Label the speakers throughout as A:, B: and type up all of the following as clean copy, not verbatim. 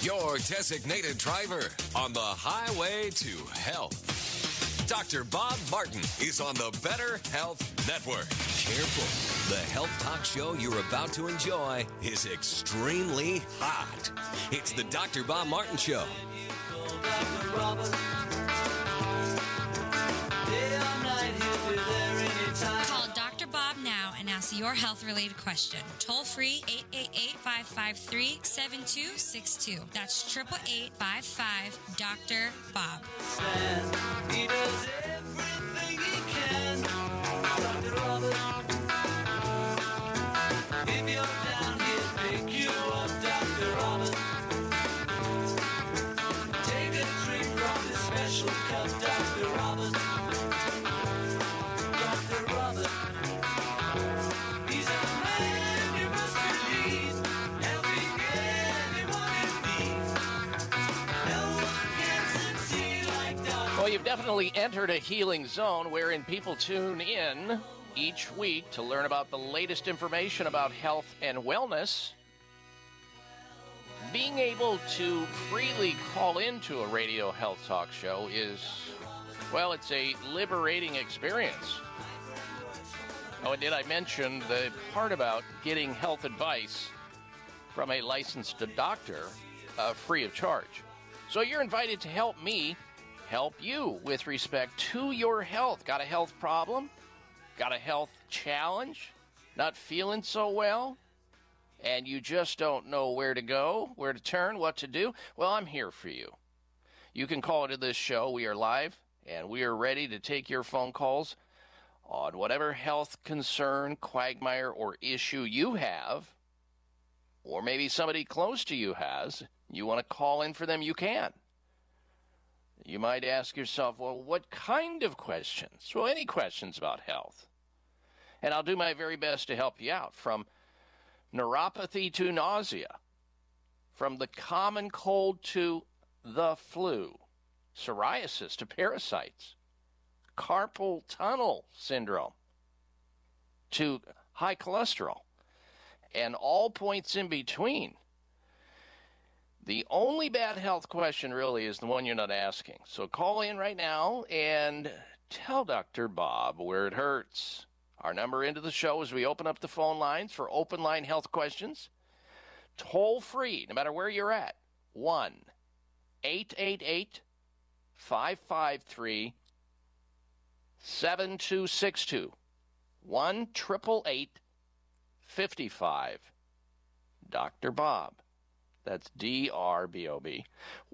A: your designated driver on the highway to health. Dr. Bob Martin is on the Better Health Network. Careful. The health talk show you're about to enjoy is extremely hot. It's the Dr. Bob Martin Show.
B: Call Dr. Bob now and ask your health-related question. Toll free 888-553-7262. That's 888-55 Dr. Bob.
C: He does everything he can. Dr. Robert. If you're down, he'll pick you up, Dr. Robert. Take a drink from this special cup, Dr. Robert. Dr. Robert. He's a man you must believe, helping anyone in need. No one can succeed like Dr.
D: Well, you've definitely entered a healing zone wherein people tune in each week to learn about the latest information about health and wellness. Being able to freely call into a radio health talk show is, well, it's a liberating experience. Oh, and did I mention the part about getting health advice from a licensed doctor free of charge? So you're invited to help me help you with respect to your health. Got a health problem? Got a health challenge? Not feeling so well? And you just don't know where to go, where to turn, what to do? Well, I'm here for you. You can call into this show. We are live, and we are ready to take your phone calls on whatever health concern, quagmire, or issue you have, or maybe somebody close to you has. You want to call in for them, you can. You might ask yourself, well, what kind of questions? Well, any questions about health. And I'll do my very best to help you out, from neuropathy to nausea, from the common cold to the flu, psoriasis to parasites, carpal tunnel syndrome to high cholesterol, and all points in between. The only bad health question really is the one you're not asking. So call in right now and tell Dr. Bob where it hurts. Our number into the show as we open up the phone lines for open line health questions. Toll free, no matter where you're at. 1-888-553-7262. 1-888-55 Dr. Bob. That's DRBOB.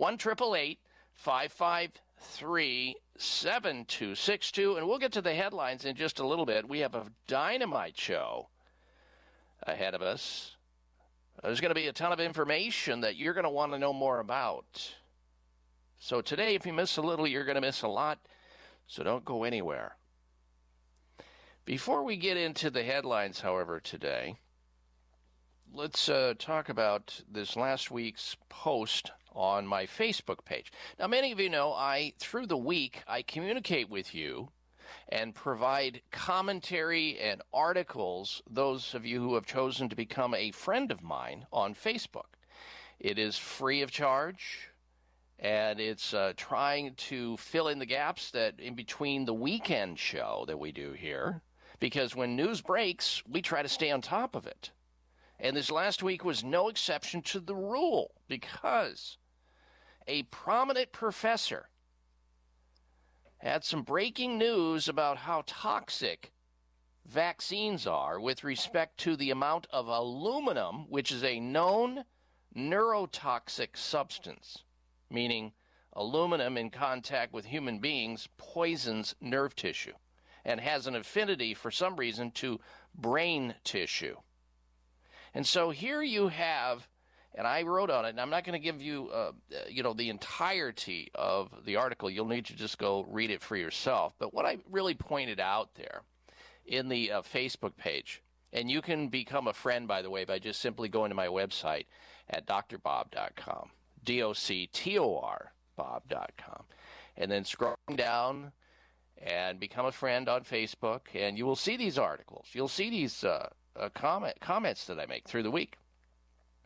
D: 1-888-553-7262. And we'll get to the headlines in just a little bit. We have a dynamite show ahead of us. There's going to be a ton of information that you're going to want to know more about. So today, if you miss a little, you're going to miss a lot. So don't go anywhere. Before we get into the headlines, however, today, let's talk about this last week's post on my Facebook page. Now, many of you know through the week, I communicate with you and provide commentary and articles, those of you who have chosen to become a friend of mine on Facebook. It is free of charge, and it's trying to fill in the gaps that in between the weekend show that we do here, because when news breaks, we try to stay on top of it. And this last week was no exception to the rule, because a prominent professor had some breaking news about how toxic vaccines are with respect to the amount of aluminum, which is a known neurotoxic substance, meaning aluminum in contact with human beings poisons nerve tissue and has an affinity for some reason to brain tissue. And so here you have, and I wrote on it, and I'm not going to give you, the entirety of the article. You'll need to just go read it for yourself. But what I really pointed out there in the Facebook page, and you can become a friend, by the way, by just simply going to my website at drbob.com, DOCTOR, Bob.com, and then scrolling down and become a friend on Facebook, and you will see these articles. You'll see these comments that I make through the week.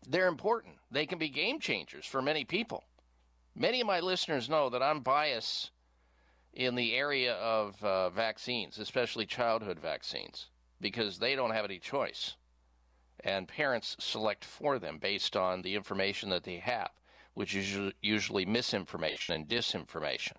D: they're important. They can be game changers for many people. Many of my listeners know that I'm biased in the area of vaccines, especially childhood vaccines, because they don't have any choice. And parents select for them based on the information that they have, which is usually misinformation and disinformation.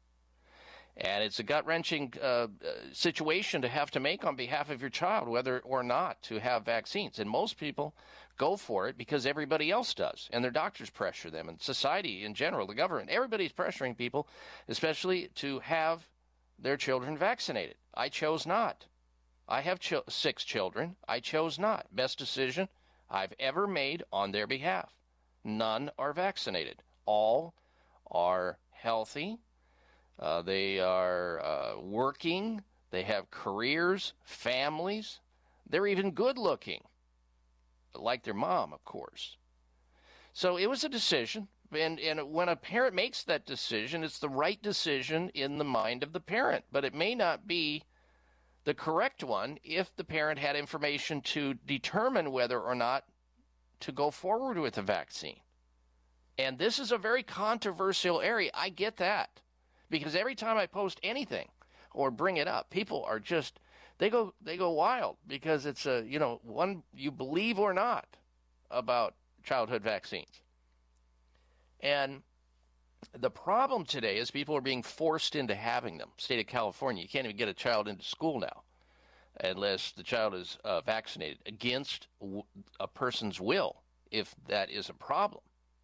D: And it's a gut-wrenching situation to have to make on behalf of your child, whether or not to have vaccines. And most people go for it because everybody else does, and their doctors pressure them, and society in general, the government, everybody's pressuring people, especially to have their children vaccinated. I chose not. I have 6 children. I chose not. Best decision I've ever made on their behalf. None are vaccinated. All are healthy. They are working. They have careers, families. They're even good looking, like their mom, of course. So it was a decision. And when a parent makes that decision, it's the right decision in the mind of the parent. But it may not be the correct one if the parent had information to determine whether or not to go forward with the vaccine. And this is a very controversial area. I get that. Because every time I post anything or bring it up, people are just, they go wild because it's one you believe or not about childhood vaccines. And the problem today is people are being forced into having them. State of California, you can't even get a child into school now unless the child is vaccinated against a person's will, if that is a problem.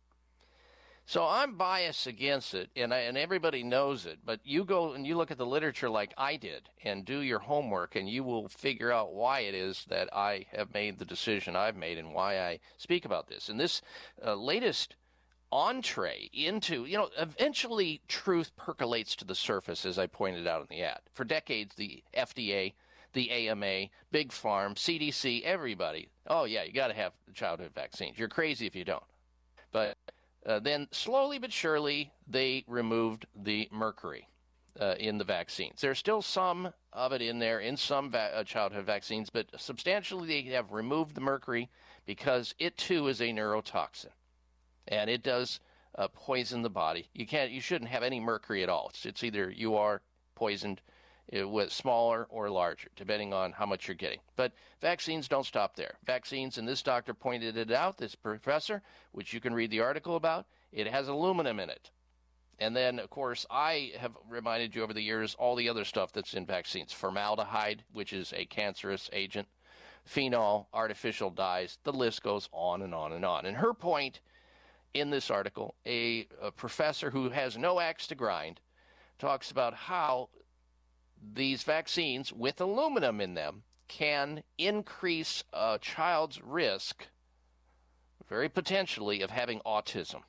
D: So I'm biased against it, and everybody knows it. But you go and you look at the literature like I did and do your homework, and you will figure out why it is that I have made the decision I've made and why I speak about this. And this latest entree into, eventually truth percolates to the surface, as I pointed out in the ad. For decades, the FDA, the AMA, Big Farm, CDC, everybody, oh, yeah, you got to have childhood vaccines. You're crazy if you don't. But then slowly but surely, they removed the mercury in the vaccines. There's still some of it in there in some childhood vaccines, but substantially they have removed the mercury because it, too, is a neurotoxin. And it does poison the body. You shouldn't have any mercury at all. It's either you are poisoned with smaller or larger, depending on how much you're getting. But vaccines don't stop there. Vaccines, and this doctor pointed it out, this professor, which you can read the article about, it has aluminum in it. And then, of course, I have reminded you over the years all the other stuff that's in vaccines. Formaldehyde, which is a cancerous agent, phenol, artificial dyes, the list goes on and on and on. And her point in this article, a professor who has no axe to grind, talks about how these vaccines with aluminum in them can increase a child's risk, very potentially, of having autism.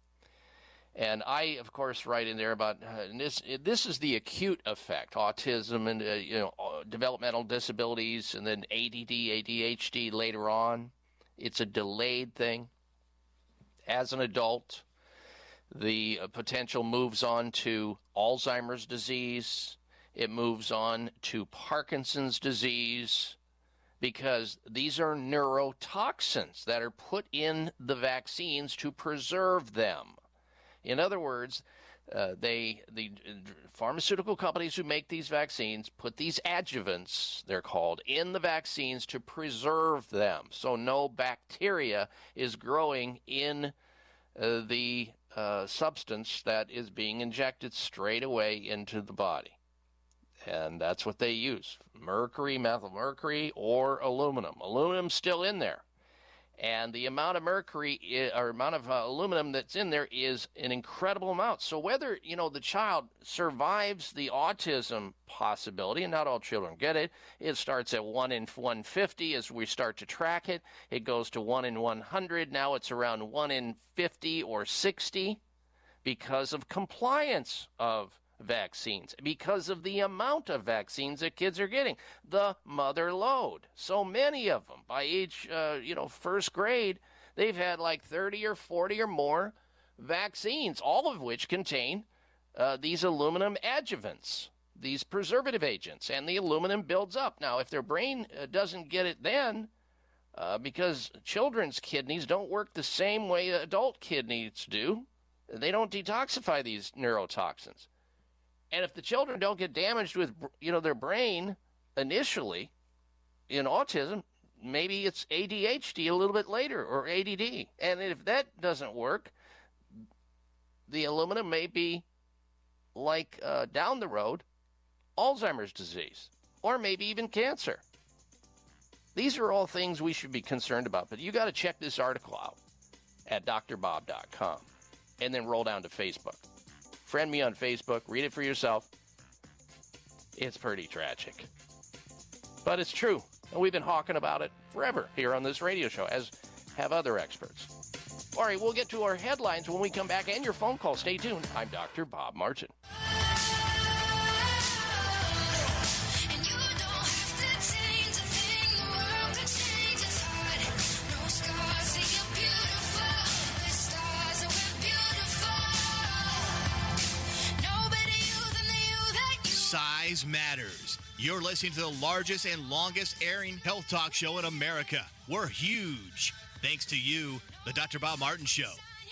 D: And I, of course, write in there about this is the acute effect, autism and developmental disabilities, and then ADD, ADHD later on. It's a delayed thing. As an adult, the potential moves on to Alzheimer's disease. It moves on to Parkinson's disease, because these are neurotoxins that are put in the vaccines to preserve them. In other words, the pharmaceutical companies who make these vaccines put these adjuvants, they're called, in the vaccines to preserve them, so no bacteria is growing in the substance that is being injected straight away into the body. And that's what they use, mercury, methyl mercury, or aluminum. Aluminum's still in there. And the amount of mercury or amount of aluminum that's in there is an incredible amount. So whether, the child survives the autism possibility, and not all children get it, it starts at 1 in 150 as we start to track it. It goes to 1 in 100. Now it's around 1 in 50 or 60 because of compliance of vaccines, because of the amount of vaccines that kids are getting, the mother load. So many of them, by age, first grade, they've had like 30 or 40 or more vaccines, all of which contain these aluminum adjuvants, these preservative agents, and the aluminum builds up. Now, if their brain doesn't get it then, because children's kidneys don't work the same way adult kidneys do. They don't detoxify these neurotoxins. And if the children don't get damaged with, their brain initially in autism, maybe it's ADHD a little bit later or ADD. And if that doesn't work, the aluminum may be like down the road, Alzheimer's disease, or maybe even cancer. These are all things we should be concerned about, but you got to check this article out at drbob.com and then roll down to Facebook. Friend me on Facebook, read it for yourself. It's pretty tragic. But it's true, and we've been hawking about it forever here on this radio show, as have other experts. All right, we'll get to our headlines when we come back and your phone call. Stay tuned. I'm Dr. Bob Martin.
E: Size matters. You're listening to the largest and longest airing health talk show in America. We're huge. Thanks to you, the Dr. Bob Martin Show.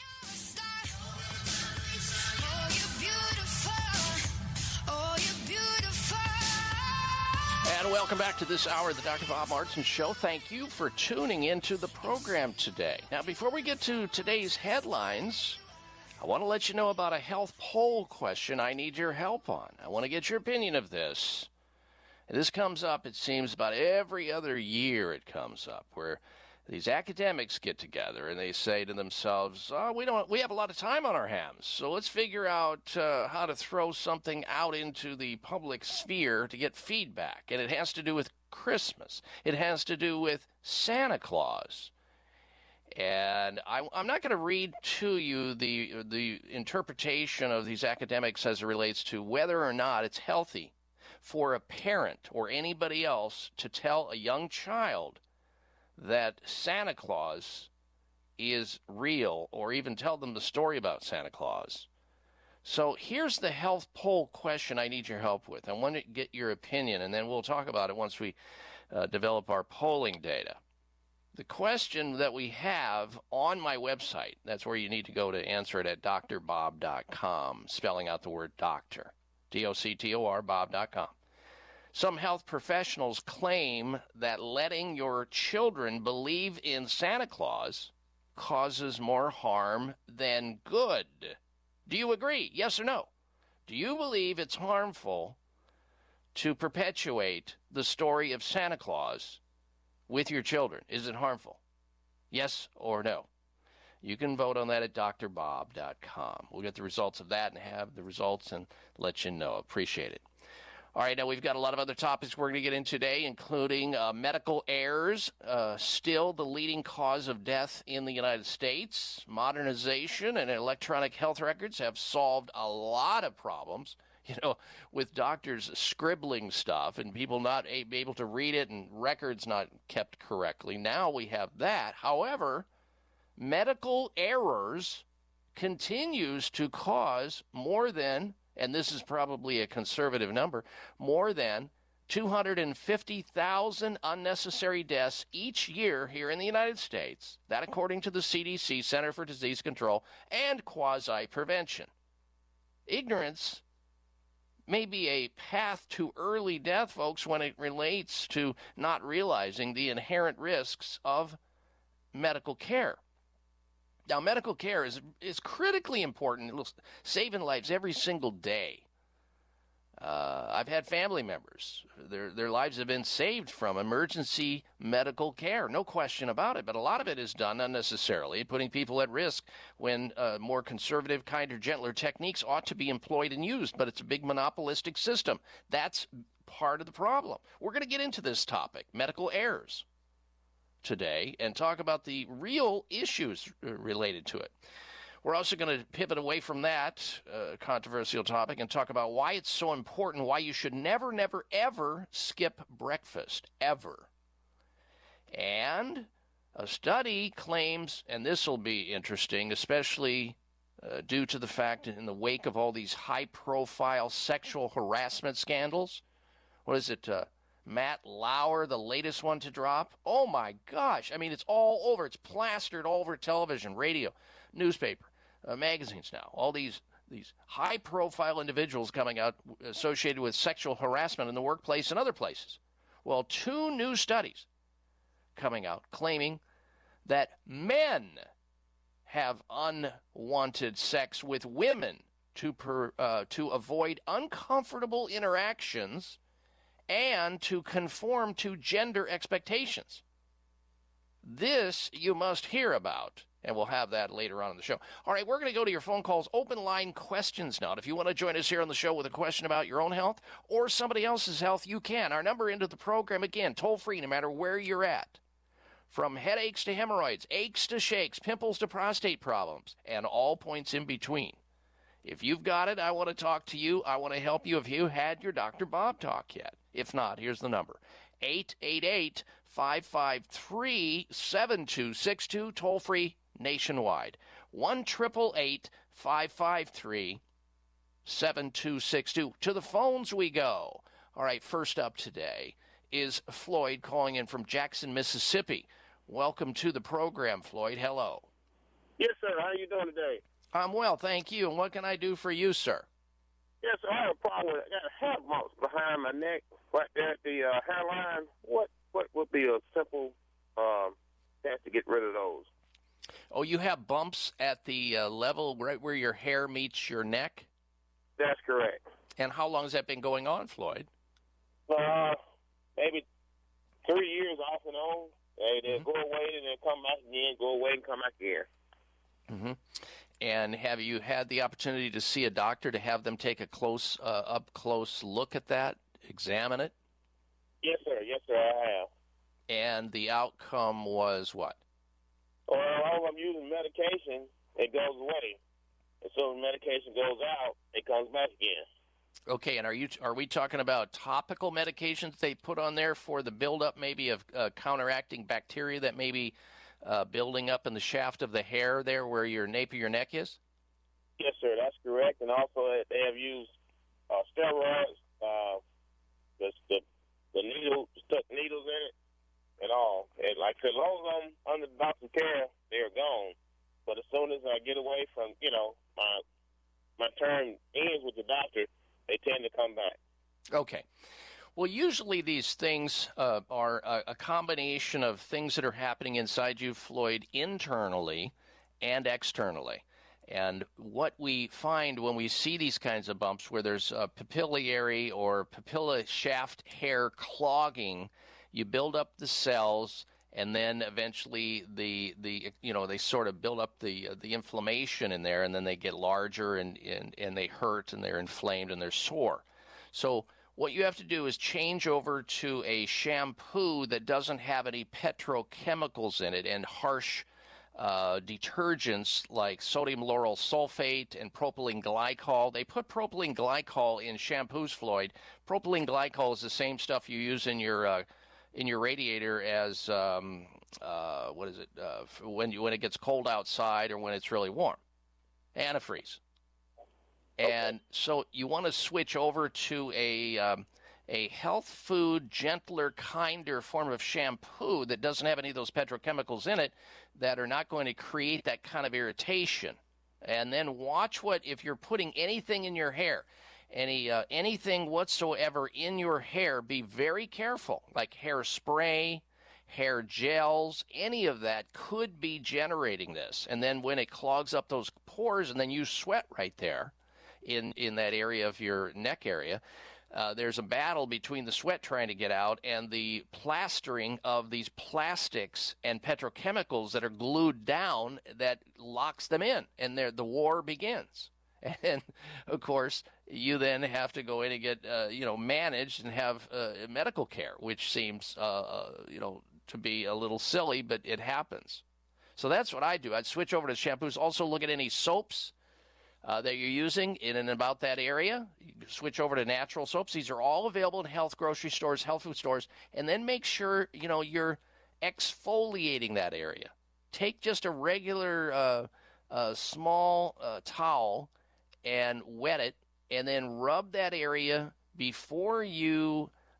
D: And welcome back to this hour of the Dr. Bob Martin Show. Thank you for tuning into the program today. Now, before we get to today's headlines, I want to let you know about a health poll question I need your help on. I want to get your opinion of this. And this comes up, it seems, about every other year it comes up, where these academics get together and they say to themselves, we have a lot of time on our hands, so let's figure out how to throw something out into the public sphere to get feedback. And it has to do with Christmas. It has to do with Santa Claus. And I'm not going to read to you the interpretation of these academics as it relates to whether or not it's healthy for a parent or anybody else to tell a young child that Santa Claus is real, or even tell them the story about Santa Claus. So here's the health poll question I need your help with. I want to get your opinion, and then we'll talk about it once we develop our polling data. The question that we have on my website, that's where you need to go to answer it, at drbob.com, spelling out the word doctor, D-O-C-T-O-R, bob.com. Some health professionals claim that letting your children believe in Santa Claus causes more harm than good. Do you agree? Yes or no? Do you believe it's harmful to perpetuate the story of Santa Claus with your children? Is it harmful? Yes or no? You can vote on that at drbob.com. We'll get the results of that and have the results and let you know. Appreciate it. All right, now we've got a lot of other topics we're going to get into today, including medical errors, still the leading cause of death in the United States. Modernization and electronic health records have solved a lot of problems, with doctors scribbling stuff and people not able to read it and records not kept correctly. Now we have that. However, medical errors continues to cause more than, and this is probably a conservative number, more than 250,000 unnecessary deaths each year here in the United States. That according to the CDC, Center for Disease Control and Quasi-Prevention. Ignorance may be a path to early death, folks, when it relates to not realizing the inherent risks of medical care. Now, medical care is critically important. It's saving lives every single day. I've had family members. Their lives have been saved from emergency medical care. No question about it. But a lot of it is done unnecessarily, putting people at risk when more conservative, kinder, gentler techniques ought to be employed and used. But it's a big monopolistic system. That's part of the problem. We're going to get into this topic, medical errors, today, and talk about the real issues related to it. We're also going to pivot away from that controversial topic and talk about why it's so important, why you should never, never, ever skip breakfast, ever. And a study claims, and this will be interesting, especially due to the fact in the wake of all these high-profile sexual harassment scandals. What is it? Matt Lauer, the latest one to drop. Oh, my gosh. I mean, it's all over. It's plastered all over television, radio, newspaper, magazines now. All these high-profile individuals coming out associated with sexual harassment in the workplace and other places. Well, 2 new studies coming out claiming that men have unwanted sex with women to avoid uncomfortable interactions and to conform to gender expectations. This you must hear about, and we'll have that later on in the show. All right, we're going to go to your phone calls, open line questions now. If you want to join us here on the show with a question about your own health or somebody else's health, you can. Our number into the program, again, toll-free, no matter where you're at. From headaches to hemorrhoids, aches to shakes, pimples to prostate problems, and all points in between. If you've got it, I want to talk to you. I want to help you. Have you had your Dr. Bob talk yet? If not, here's the number. 888-553-7262, toll-free nationwide. 1-888-553-7262. To the phones we go. All right, first up today is Floyd calling in from Jackson, Mississippi. Welcome to the program, Floyd. Hello.
F: Yes, sir. How are you doing today?
D: I'm well, thank you. And what can I do for you, sir?
F: Yes, sir. I have a problem with I got hair bumps behind my neck, right there at the hairline. What would be a simple step to get rid of those?
D: Oh, you have bumps at the level right where your hair meets your neck?
F: That's correct.
D: And how long has that been going on, Floyd?
F: Maybe 3 years off and on. They'll go away and then come back again, go away and come back again.
D: Mm-hmm. And have you had the opportunity to see a doctor to have them take a up-close look at that, examine it?
F: Yes, sir. Yes, sir, I have.
D: And the outcome was what?
F: Well, I'm using medication, it goes away. As soon as medication goes out, it comes back again.
D: Okay, and are we talking about topical medications they put on there for the buildup maybe of counteracting bacteria that may be building up in the shaft of the hair there where your nape of your neck is?
F: Yes, sir, that's correct. And also they have used steroids, the needle, stuck needles in it and all. And like as long as I'm under the doctor's care, they're gone. But as soon as I get away from, my term ends with the doctor, they tend to come back.
D: Okay. Well, usually these things are a combination of things that are happening inside you, Floyd, internally and externally. And what we find when we see these kinds of bumps where there's papillary or papilla shaft hair clogging, you build up the cells, and then eventually they sort of build up the inflammation in there, and then they get larger and they hurt and they're inflamed and they're sore. So what you have to do is change over to a shampoo that doesn't have any petrochemicals in it and harsh detergents like sodium lauryl sulfate and propylene glycol. They put propylene glycol in shampoos, Floyd. Propylene glycol is the same stuff you use in your radiator as when it gets cold outside or when it's really warm, antifreeze. Okay. And so you want to switch over to a health food, gentler, kinder form of shampoo that doesn't have any of those petrochemicals in it that are not going to create that kind of irritation. And then watch if you're putting anything in your hair, anything whatsoever in your hair, be very careful, like hairspray, hair gels, any of that could be generating this. And then when it clogs up those pores and then you sweat right there in that area of your neck area, there's a battle between the sweat trying to get out and the plastering of these plastics and petrochemicals that are glued down that locks them in, and the war begins. And, of course, you then have to go in and get, managed and have medical care, which seems, to be a little silly, but it happens. So that's what I do. I'd switch over to shampoos. Also look at any soaps that you're using in and about that area. You switch over to natural soaps. These are all available in health grocery stores, health food stores. And then make sure, you're exfoliating that area. Take just a regular small towel and wet it, and then rub that area before you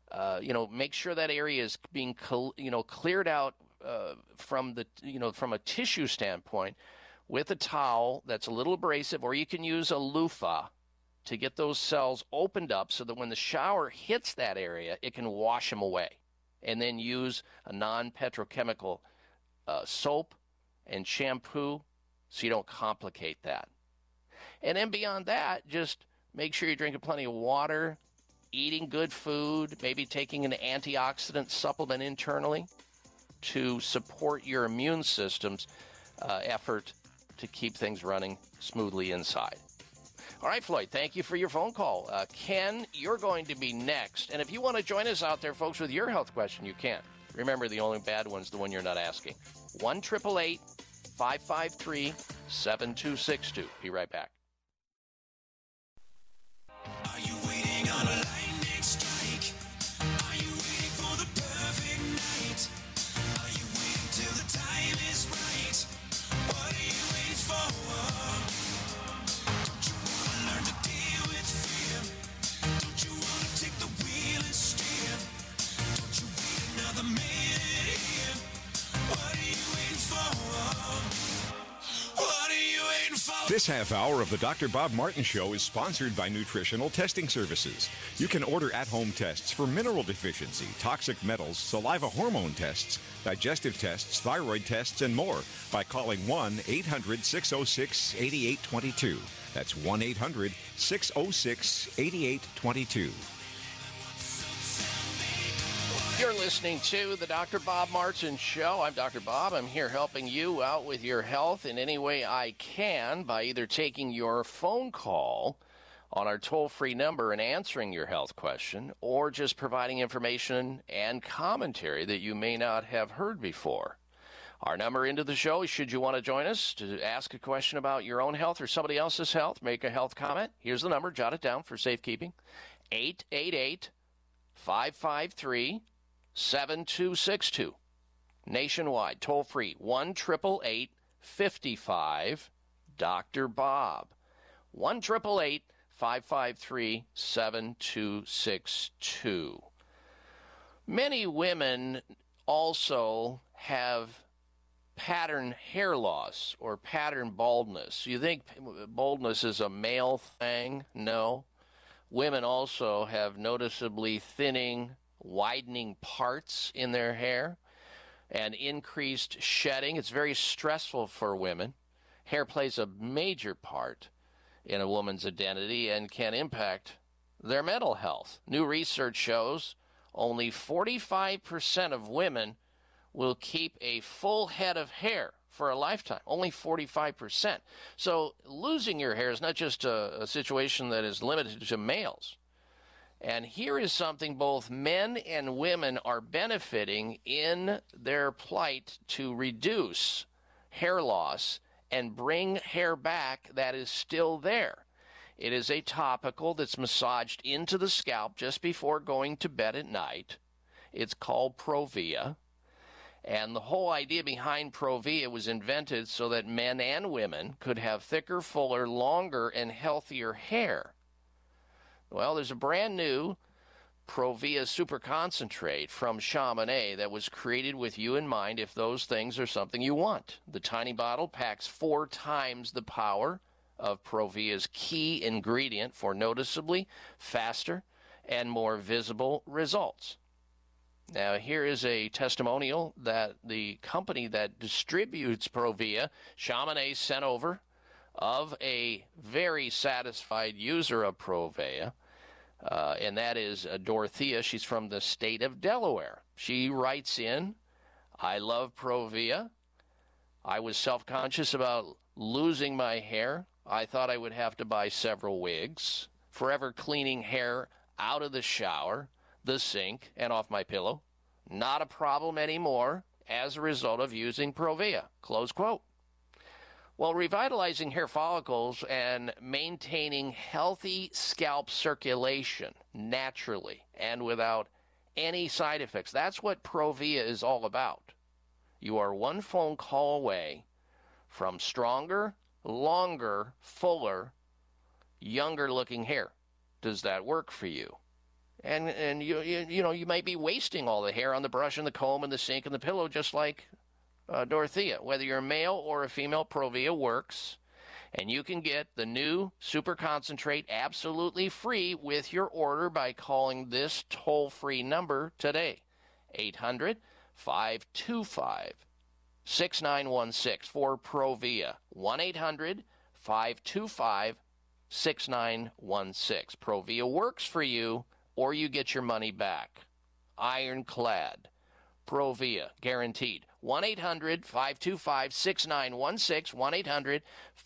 D: Make sure that area is being, cleared out from a tissue standpoint with a towel that's a little abrasive, or you can use a loofah to get those cells opened up so that when the shower hits that area, it can wash them away. And then use a non-petrochemical soap and shampoo so you don't complicate that. And then beyond that, just make sure you're drinking plenty of water, eating good food, maybe taking an antioxidant supplement internally to support your immune system's effort to keep things running smoothly inside. All right, Floyd, thank you for your phone call. Ken, you're going to be next. And if you want to join us out there, folks, with your health question, you can. Remember, the only bad one's the one you're not asking. 1-888-553-7262. Be right back.
C: Are you waiting on a lightning strike? Are you waiting for the perfect night? Are you waiting till the time is right? What are you waiting for? Don't you want to learn to deal with fear? Don't you want to take the wheel and steer? Don't you wait another minute here? What are you waiting for? What are you waiting for?
G: This half hour of the Dr. Bob Martin Show is sponsored by Nutritional Testing Services. You can order at-home tests for mineral deficiency, toxic metals, saliva hormone tests, digestive tests, thyroid tests, and more by calling 1-800-606-8822. That's 1-800-606-8822.
D: You're listening to the Dr. Bob Martin Show. I'm Dr. Bob. I'm here helping you out with your health in any way I can by either taking your phone call on our toll-free number and answering your health question, or just providing information and commentary that you may not have heard before. Our number into the show, should you want to join us to ask a question about your own health or somebody else's health, make a health comment. Here's the number. Jot it down for safekeeping. 888-553-7262. Nationwide, toll free, 1-888-55 Bob. 1-888-553-7262. Many women also have pattern hair loss or pattern baldness. You think baldness is a male thing? No. Women also have noticeably thinning, widening parts in their hair and increased shedding. It's very stressful for women. Hair plays a major part in a woman's identity and can impact their mental health. New research shows only 45% of women will keep a full head of hair for a lifetime. Only 45%. So losing your hair is not just a situation that is limited to males. And here is something both men and women are benefiting in their plight to reduce hair loss and bring hair back that is still there. It is a topical that's massaged into the scalp just before going to bed at night. It's called Provia. And the whole idea behind Provia was invented so that men and women could have thicker, fuller, longer, and healthier hair. Well, there's a brand new Provia Super Concentrate from Chamonix that was created with you in mind if those things are something you want. The tiny bottle packs 4 times the power of Provia's key ingredient for noticeably faster and more visible results. Now, here is a testimonial that the company that distributes Provia, Chamonix, sent over of a very satisfied user of Provia, and that is Dorothea. She's from the state of Delaware. She writes in, I love Provia. I was self-conscious about losing my hair. I thought I would have to buy several wigs, forever cleaning hair out of the shower, the sink, and off my pillow. Not a problem anymore as a result of using Provia. Close quote. Well, revitalizing hair follicles and maintaining healthy scalp circulation naturally and without any side effects. That's what Provia is all about. You are one phone call away from stronger, longer, fuller, younger looking hair. Does that work for you? And you might be wasting all the hair on the brush and the comb and the sink and the pillow, just like Dorothea. Whether you're a male or a female, Provia works. And you can get the new Super Concentrate absolutely free with your order by calling this toll-free number today. 800-525-6916 for Provia. 1-800-525-6916. Provia works for you, or you get your money back. Ironclad. Provia, guaranteed. 1-800-525-6916.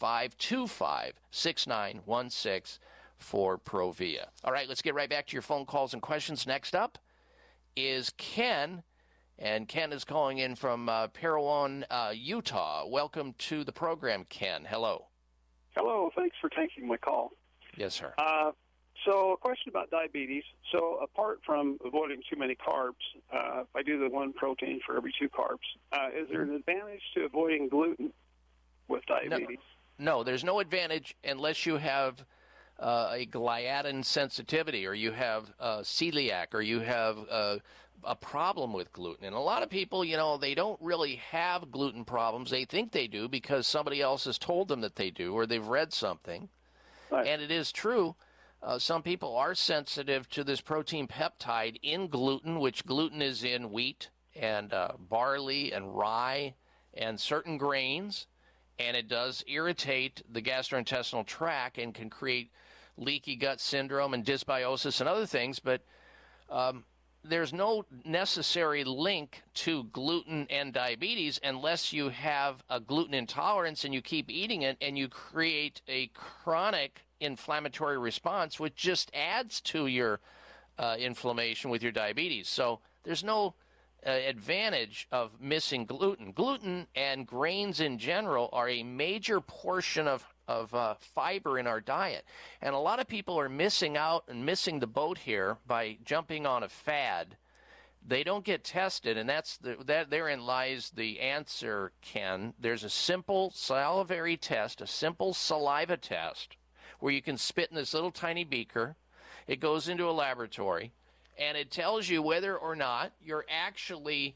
D: 1-800-525-6916 for Provia. All right, let's get right back to your phone calls and questions. Next up is Ken, and Ken is calling in from Parowan, Utah. Welcome to the program, Ken. Hello.
H: Hello. Thanks for taking my call.
D: Yes, sir.
H: So a question about diabetes. So apart from avoiding too many carbs, if I do the one protein for every 2 carbs, is there an advantage to avoiding gluten with diabetes?
D: No, there's no advantage unless you have a gliadin sensitivity, or you have celiac, or you have a problem with gluten. And a lot of people, they don't really have gluten problems. They think they do because somebody else has told them that they do, or they've read something.
H: Right.
D: And it is true. Some people are sensitive to this protein peptide in gluten, which gluten is in wheat and barley and rye and certain grains, and it does irritate the gastrointestinal tract and can create leaky gut syndrome and dysbiosis and other things, but there's no necessary link to gluten and diabetes unless you have a gluten intolerance and you keep eating it and you create a chronic inflammatory response, which just adds to your inflammation with your diabetes. So there's no advantage of missing gluten. Gluten and grains in general are a major portion of fiber in our diet. And a lot of people are missing out and missing the boat here by jumping on a fad. They don't get tested, and therein lies the answer, Ken. There's a simple salivary test, a simple saliva test, where you can spit in this little tiny beaker. It goes into a laboratory, and it tells you whether or not you're actually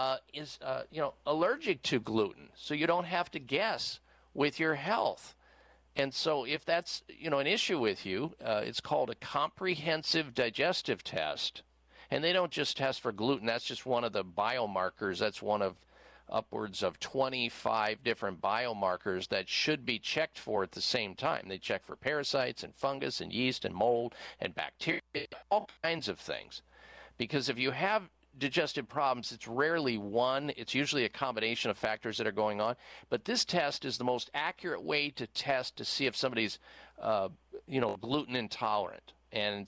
D: allergic to gluten. So you don't have to guess with your health. And so if that's an issue with you, it's called a comprehensive digestive test. And they don't just test for gluten. That's just one of the biomarkers. That's one of upwards of 25 different biomarkers that should be checked for at the same time. They check for parasites and fungus and yeast and mold and bacteria, all kinds of things. Because if you have digestive problems, it's rarely one. It's usually a combination of factors that are going on. But this test is the most accurate way to test to see if somebody's, gluten intolerant. And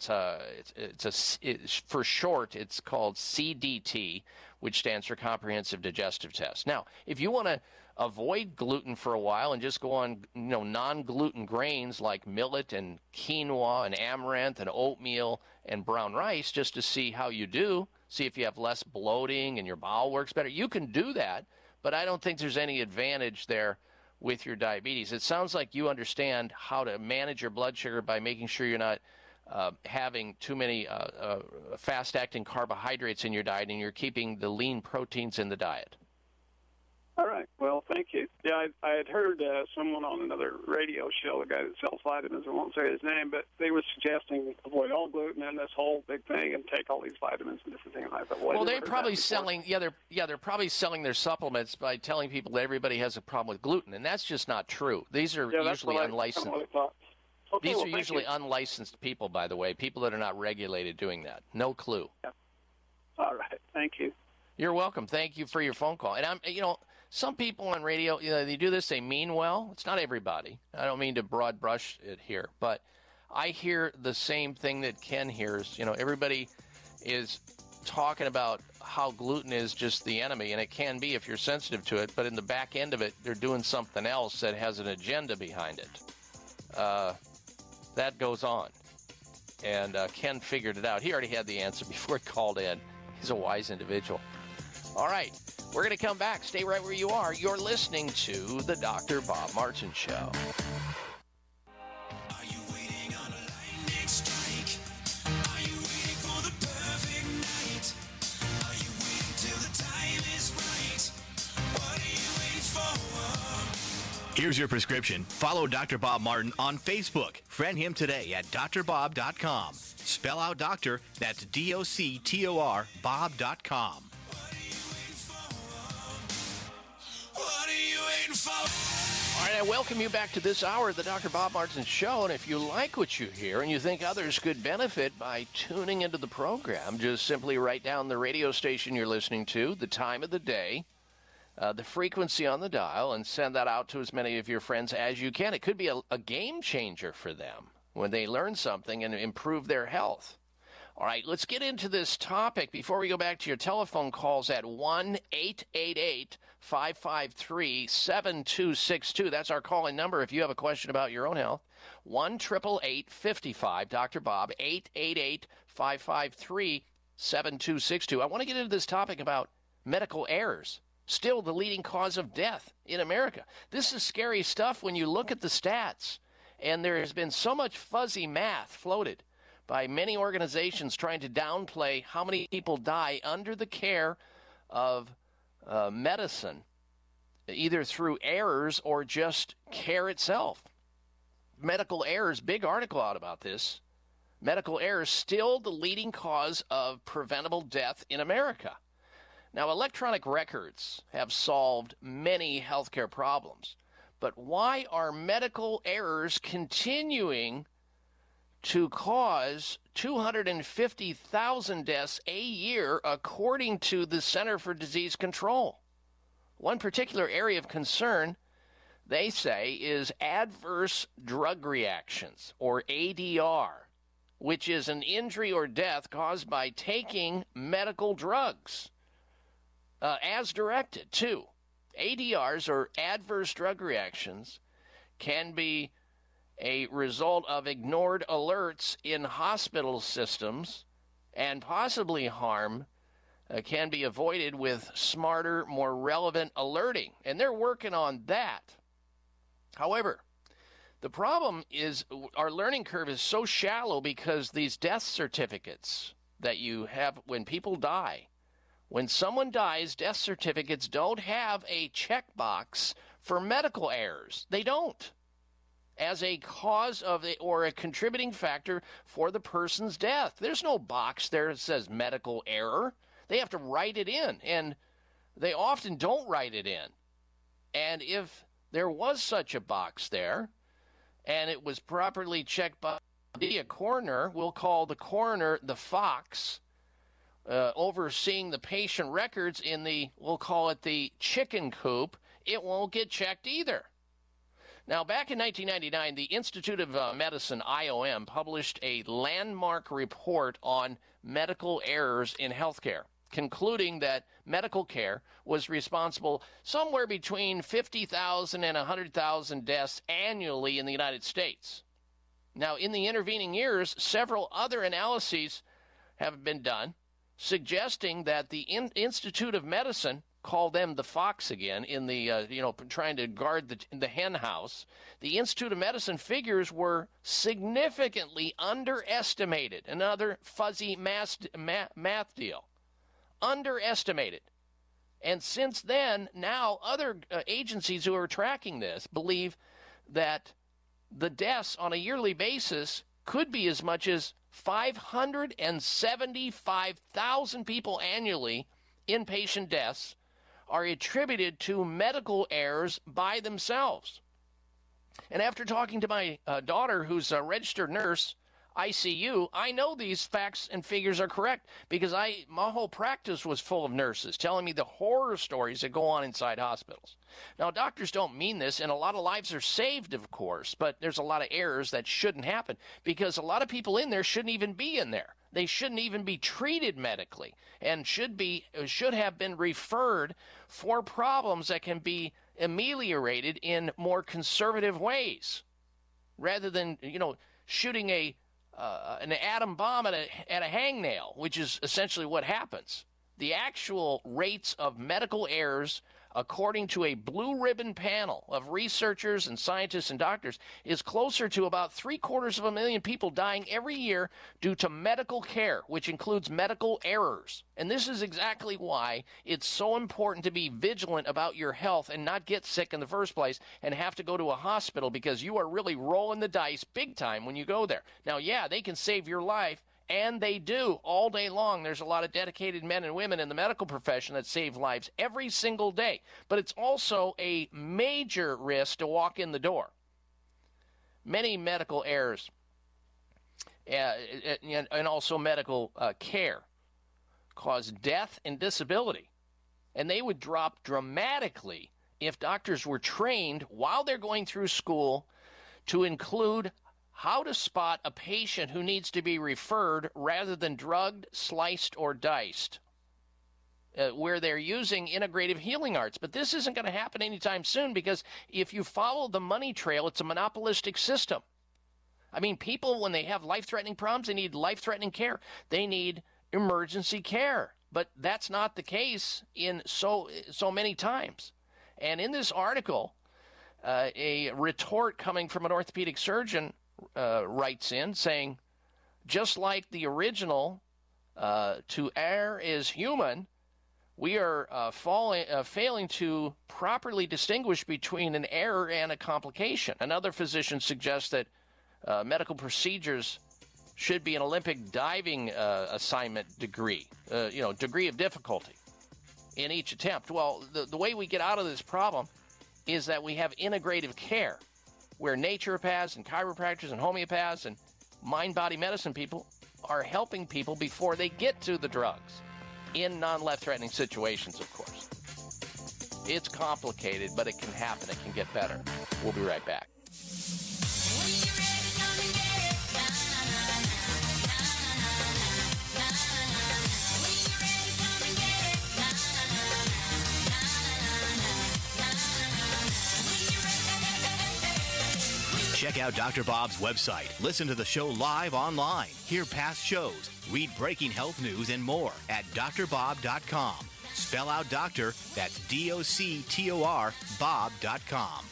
D: for short, it's called CDT, which stands for Comprehensive Digestive Test. Now, if you want to avoid gluten for a while and just go on, non-gluten grains like millet and quinoa and amaranth and oatmeal and brown rice, just to see how you do, see if you have less bloating and your bowel works better, you can do that. But I don't think there's any advantage there with your diabetes. It sounds like you understand how to manage your blood sugar by making sure you're not having too many fast-acting carbohydrates in your diet, and you're keeping the lean proteins in the diet.
H: All right. Well, thank you. Yeah, I had heard someone on another radio show, a guy that sells vitamins, I won't say his name, but they were suggesting avoid all gluten and this whole big thing and take all these vitamins and different things. I thought,
D: well, they're probably selling. They're probably selling their supplements by telling people that everybody has a problem with gluten, and that's just not true. These are usually unlicensed.
H: Okay,
D: These are usually unlicensed people, by the way, people that are not regulated doing that. No clue.
H: Yeah. All right. Thank you.
D: You're welcome. Thank you for your phone call. And some people on radio, they do this, they mean well. It's not everybody. I don't mean to broad brush it here, but I hear the same thing that Ken hears. Everybody is talking about how gluten is just the enemy, and it can be if you're sensitive to it, but in the back end of it, they're doing something else that has an agenda behind it. That goes on. And Ken figured it out. He already had the answer before he called in. He's a wise individual. All right. We're going to come back. Stay right where you are. You're listening to the Dr. Bob Martin Show.
C: Are you waiting on a lightning strike? Are you waiting for
E: Here's your prescription. Follow Dr. Bob Martin on Facebook. Friend him today at drbob.com. Spell out doctor, that's DOCTOR, Bob.com.
D: All right, I welcome you back to this hour of the Dr. Bob Martin Show. And if you like what you hear and you think others could benefit by tuning into the program, just simply write down the radio station you're listening to, the time of the day, the frequency on the dial, and send that out to as many of your friends as you can. It could be a game changer for them when they learn something and improve their health. All right, let's get into this topic before we go back to your telephone calls at 1-888-553-7262. That's our call-in number if you have a question about your own health. 1-888-55 Dr. Bob, 888-553-7262. I want to get into this topic about medical errors, still the leading cause of death in America. This is scary stuff when you look at the stats, and there has been so much fuzzy math floated by many organizations trying to downplay how many people die under the care of medicine, either through errors or just care itself. Medical errors, big article out about this. Medical errors still the leading cause of preventable death in America. Now, electronic records have solved many healthcare problems, but why are medical errors continuing to cause 250,000 deaths a year, according to the Center for Disease Control? One particular area of concern, they say, is adverse drug reactions, or ADR, which is an injury or death caused by taking medical drugs, as directed, too. ADRs, or adverse drug reactions, can be a result of ignored alerts in hospital systems, and possibly harm can be avoided with smarter, more relevant alerting. And they're working on that. However, the problem is our learning curve is so shallow because these death certificates that you have when people die, when someone dies, death certificates don't have a checkbox for medical errors. They don't, as a cause of or a contributing factor for the person's death. There's no box there that says medical error. They have to write it in, and they often don't write it in. And if there was such a box there, and it was properly checked by a coroner, we'll call the coroner the fox, overseeing the patient records in the, we'll call it the chicken coop, it won't get checked either. Now, back in 1999, the Institute of Medicine, IOM, published a landmark report on medical errors in healthcare, concluding that medical care was responsible somewhere between 50,000 and 100,000 deaths annually in the United States. Now, in the intervening years, several other analyses have been done, suggesting that the Institute of Medicine, call them the fox again, in the, trying to guard the hen house. The Institute of Medicine figures were significantly underestimated. Another fuzzy math deal. Underestimated. And since then, now other agencies who are tracking this believe that the deaths on a yearly basis could be as much as 575,000 people annually, inpatient deaths, are attributed to medical errors by themselves. And after talking to my daughter, who's a registered nurse, ICU, I know these facts and figures are correct because my whole practice was full of nurses telling me the horror stories that go on inside hospitals. Now, doctors don't mean this, and a lot of lives are saved, of course, but there's a lot of errors that shouldn't happen because a lot of people in there shouldn't even be in there. They shouldn't even be treated medically and should have been referred for problems that can be ameliorated in more conservative ways, rather than shooting an atom bomb at a hangnail, which is essentially what happens. The actual rates of medical errors according to a blue ribbon panel of researchers and scientists and doctors, is closer to about 750,000 people dying every year due to medical care, which includes medical errors. And this is exactly why it's so important to be vigilant about your health and not get sick in the first place and have to go to a hospital, because you are really rolling the dice big time when you go there. Now, yeah, they can save your life, and they do all day long. There's a lot of dedicated men and women in the medical profession that save lives every single day. But it's also a major risk to walk in the door. Many medical errors and also medical care cause death and disability. And they would drop dramatically if doctors were trained while they're going through school to include how to spot a patient who needs to be referred rather than drugged, sliced, or diced, where they're using integrative healing arts. But this isn't going to happen anytime soon, because if you follow the money trail, it's a monopolistic system. I mean, people, when they have life-threatening problems, they need life-threatening care. They need emergency care. But that's not the case in so many times. And in this article, a retort coming from an orthopedic surgeon writes in saying, just like the original to err is human, we are failing to properly distinguish between an error and a complication. Another physician suggests that medical procedures should be an Olympic diving assignment degree, degree of difficulty in each attempt. Well, the way we get out of this problem is that we have integrative care, where naturopaths and chiropractors and homeopaths and mind-body medicine people are helping people before they get to the drugs, in non-life-threatening situations, of course. It's complicated, but it can happen. It can get better. We'll be right back.
E: Check out Dr. Bob's website. Listen to the show live online. Hear past shows. Read breaking health news and more at drbob.com. Spell out doctor, that's DOCTOR, Bob.com.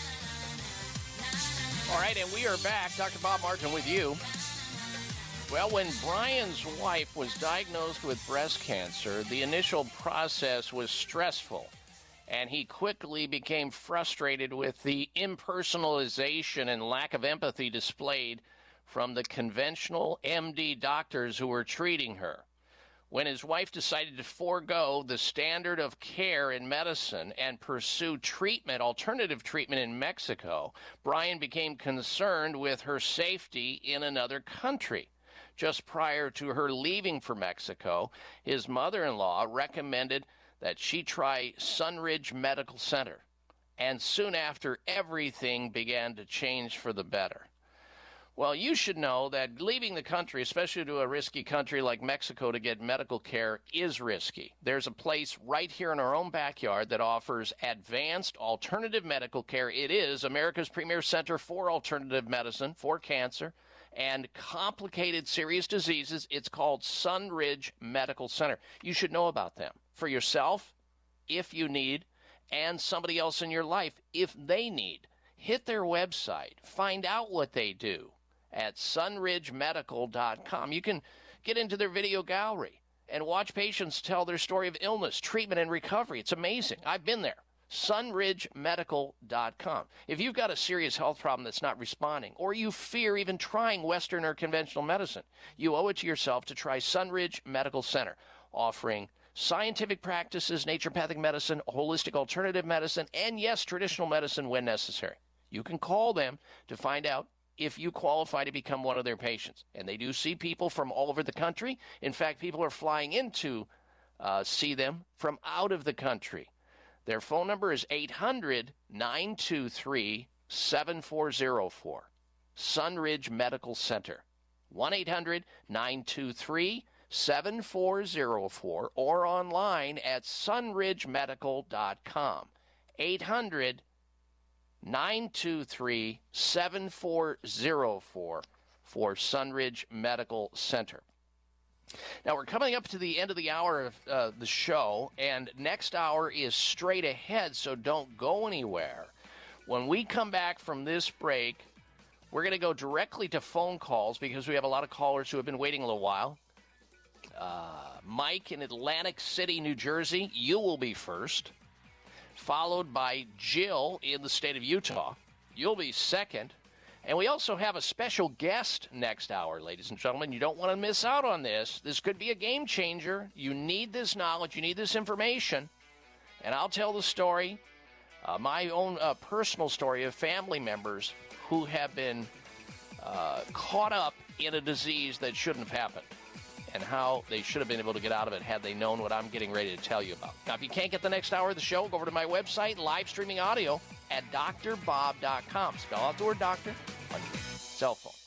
D: All right, and we are back. Dr. Bob Martin with you. Well, when Brian's wife was diagnosed with breast cancer, the initial process was stressful, and he quickly became frustrated with the impersonalization and lack of empathy displayed from the conventional MD doctors who were treating her. When his wife decided to forego the standard of care in medicine and pursue treatment, alternative treatment in Mexico, Brian became concerned with her safety in another country. Just prior to her leaving for Mexico, his mother-in-law recommended that she try Sunridge Medical Center. And soon after, everything began to change for the better. Well, you should know that leaving the country, especially to a risky country like Mexico, to get medical care is risky. There's a place right here in our own backyard that offers advanced alternative medical care. It is America's premier center for alternative medicine, for cancer, and complicated serious diseases. It's called Sunridge Medical Center. You should know about them for yourself, if you need, and somebody else in your life, if they need. Hit their website. Find out what they do at sunridgemedical.com. You can get into their video gallery and watch patients tell their story of illness, treatment, and recovery. It's amazing. I've been there. sunridgemedical.com. If you've got a serious health problem that's not responding, or you fear even trying Western or conventional medicine, you owe it to yourself to try Sunridge Medical Center, offering scientific practices, naturopathic medicine, holistic alternative medicine, and yes, traditional medicine when necessary. You can call them to find out if you qualify to become one of their patients. And they do see people from all over the country. In fact, people are flying in to see them from out of the country. Their phone number is 800-923-7404. Sunridge Medical Center. 1-800-923-7404 or online at sunridgemedical.com. 800-923-7404 for Sunridge Medical Center. Now, we're coming up to the end of the hour of the show, and next hour is straight ahead, so don't go anywhere. When we come back from this break, we're going to go directly to phone calls because we have a lot of callers who have been waiting a little while. Mike in Atlantic City, New Jersey, you will be first, followed by Jill in the state of Utah. You'll be second. And we also have a special guest next hour, ladies and gentlemen. You don't want to miss out on this. This could be a game changer. You need this knowledge. You need this information. And I'll tell the story, my own personal story of family members who have been caught up in a disease that shouldn't have happened and how they should have been able to get out of it had they known what I'm getting ready to tell you about. Now, if you can't get the next hour of the show, go over to my website, live streaming audio at drbob.com. Spell out the word doctor on your cell phone.